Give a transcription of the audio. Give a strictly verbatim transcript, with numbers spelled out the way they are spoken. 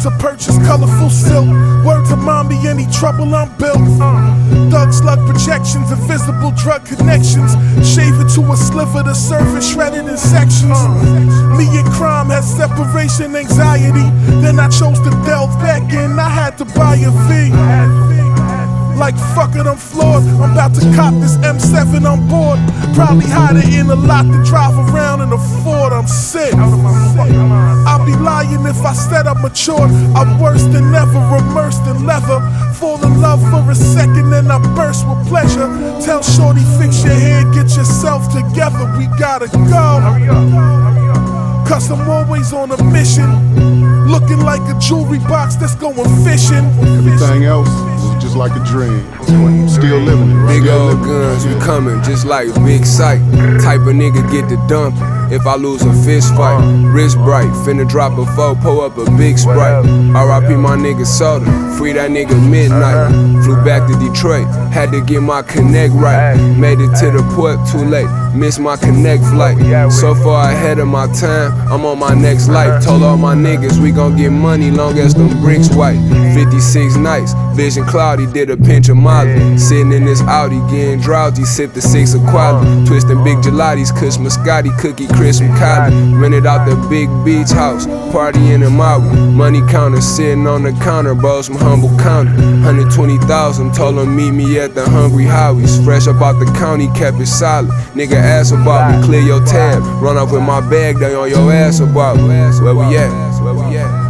to purchase colorful silk. Word to mommy, any trouble I'm built. Thug slug projections, invisible drug connections. Shave it to a sliver, the surface shredded in sections. Me and crime had separation anxiety. Then I chose to delve back in, I had to buy a V. Like fuck it, I'm floored. I'm about to cop this M seven on board. Probably hide it in a lot to drive around in a Ford. I'm sick. I'll be lying if I said I'm matured. I'm worse than ever, immersed in leather. Fall in love for a second, then I burst with pleasure. Tell shorty, fix your hair, get yourself together. We gotta go. Cause I'm always on a mission. Looking like a jewelry box that's going fishing. Everything else is just like a dream. Still living it. Big old guns, we coming just like Big Sight. Type of nigga get the dumping if I lose a fist fight. Wrist bright, finna drop a four, pull up a big Sprite. R I P my nigga Soda, free that nigga midnight. Flew back to Detroit, had to get my connect right. Made it to the port too late, missed my connect flight. So far ahead of my time, I'm on my next life. Told all my niggas we gon' get money long as them bricks white. fifty-six nights, vision cloudy, did a pinch of Molly. Sitting in this Audi, getting drowsy, sip the six of quality. Twisting big gelatis, kush Moscati, cookie crisp and Cali. Rented out the big beach house, partying in Maui. Money counter, sitting on the counter, bros from Humble County. one hundred twenty thousand, told them meet me at the Hungry Howies. Fresh up out the county, kept it solid. Nigga ask about me, clear your tab. Run off with my bag, they on your ass about me. Where we at? Where we at?